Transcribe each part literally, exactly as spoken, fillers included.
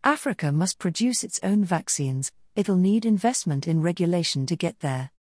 Africa must produce its own vaccines. It'll need investment in regulation to get there.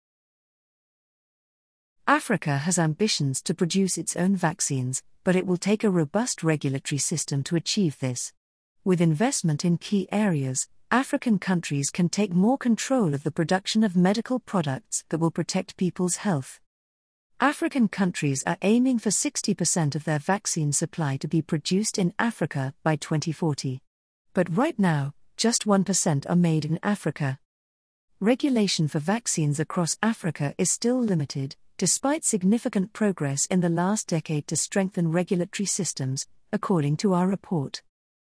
Africa has ambitions to produce its own vaccines, but it will take a robust regulatory system to achieve this. With investment in key areas, African countries can take more control of the production of medical products that will protect people's health. African countries are aiming for sixty percent of their vaccine supply to be produced in Africa by twenty forty. But right now, just one percent are made in Africa. Regulation for vaccines across Africa is still limited, despite significant progress in the last decade to strengthen regulatory systems, according to our report.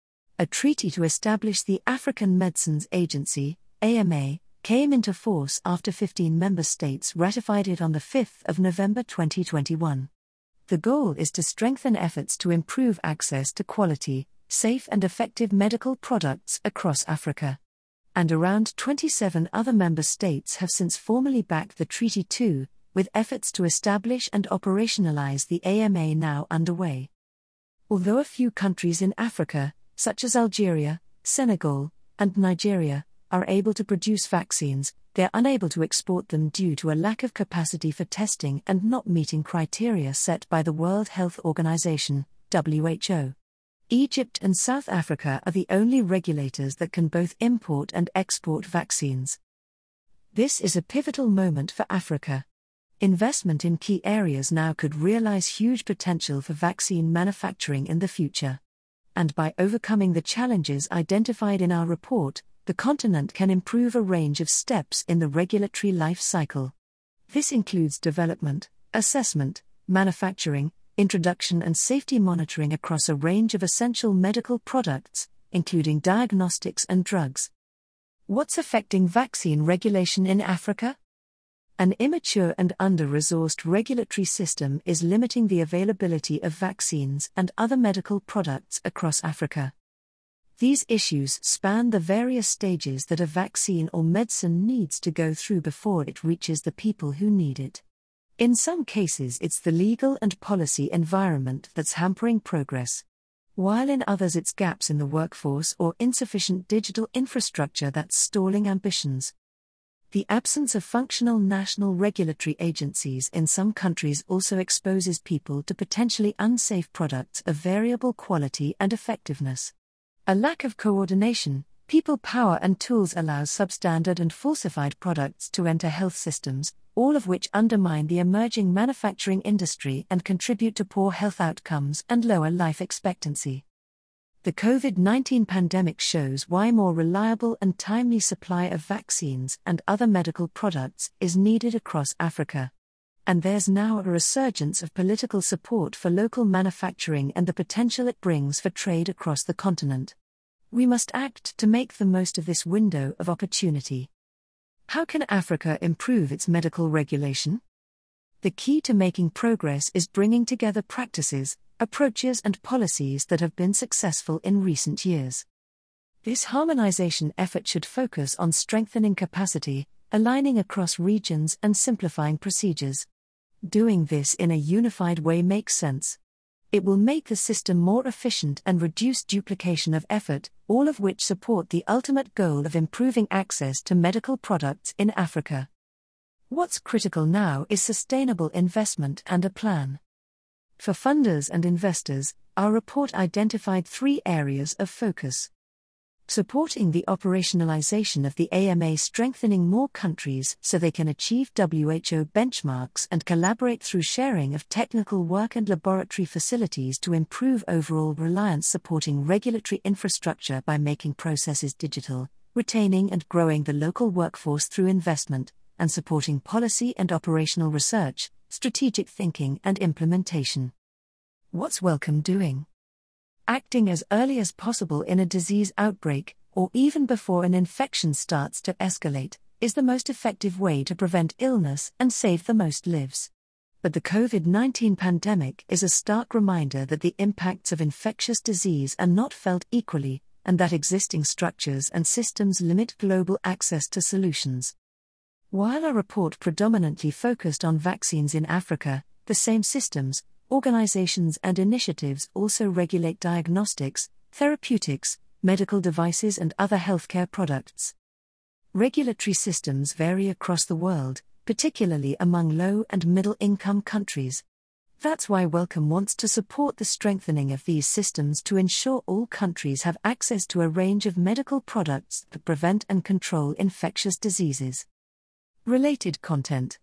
A treaty to establish the African Medicines Agency, A M A, came into force after fifteen member states ratified it on the fifth of November twenty twenty-one. The goal is to strengthen efforts to improve access to quality, safe and effective medical products across Africa. And around twenty-seven other member states have since formally backed the treaty too, with efforts to establish and operationalize the A M A now underway. Although a few countries in Africa, such as Algeria, Senegal, and Nigeria, are able to produce vaccines, they are unable to export them due to a lack of capacity for testing and not meeting criteria set by the World Health Organization, W H O. Egypt and South Africa are the only regulators that can both import and export vaccines. This is a pivotal moment for Africa. Investment in key areas now could realize huge potential for vaccine manufacturing in the future. And by overcoming the challenges identified in our report, the continent can improve a range of steps in the regulatory life cycle. This includes development, assessment, manufacturing, introduction and safety monitoring across a range of essential medical products, including diagnostics and drugs. What's affecting vaccine regulation in Africa? An immature and under-resourced regulatory system is limiting the availability of vaccines and other medical products across Africa. These issues span the various stages that a vaccine or medicine needs to go through before it reaches the people who need it. In some cases, it's the legal and policy environment that's hampering progress, while in others, it's gaps in the workforce or insufficient digital infrastructure that's stalling ambitions. The absence of functional national regulatory agencies in some countries also exposes people to potentially unsafe products of variable quality and effectiveness. A lack of coordination, people power and tools allows substandard and falsified products to enter health systems, all of which undermine the emerging manufacturing industry and contribute to poor health outcomes and lower life expectancy. The COVID nineteen pandemic shows why more reliable and timely supply of vaccines and other medical products is needed across Africa. And there's now a resurgence of political support for local manufacturing and the potential it brings for trade across the continent. We must act to make the most of this window of opportunity. How can Africa improve its medical regulation? The key to making progress is bringing together practices, approaches and policies that have been successful in recent years. This harmonization effort should focus on strengthening capacity, aligning across regions and simplifying procedures. Doing this in a unified way makes sense. It will make the system more efficient and reduce duplication of effort, all of which support the ultimate goal of improving access to medical products in Africa. What's critical now is sustainable investment and a plan. For funders and investors, our report identified three areas of focus. Supporting the operationalization of the A M A, strengthening more countries so they can achieve W H O benchmarks and collaborate through sharing of technical work and laboratory facilities to improve overall reliance, supporting regulatory infrastructure by making processes digital, retaining and growing the local workforce through investment, and supporting policy and operational research, strategic thinking and implementation. What's Wellcome doing? Acting as early as possible in a disease outbreak, or even before an infection starts to escalate, is the most effective way to prevent illness and save the most lives. But the COVID nineteen pandemic is a stark reminder that the impacts of infectious disease are not felt equally, and that existing structures and systems limit global access to solutions. While our report predominantly focused on vaccines in Africa, the same systems, organizations and initiatives also regulate diagnostics, therapeutics, medical devices and other healthcare products. Regulatory systems vary across the world, particularly among low and middle-income countries. That's why Wellcome wants to support the strengthening of these systems to ensure all countries have access to a range of medical products that prevent and control infectious diseases. Related content.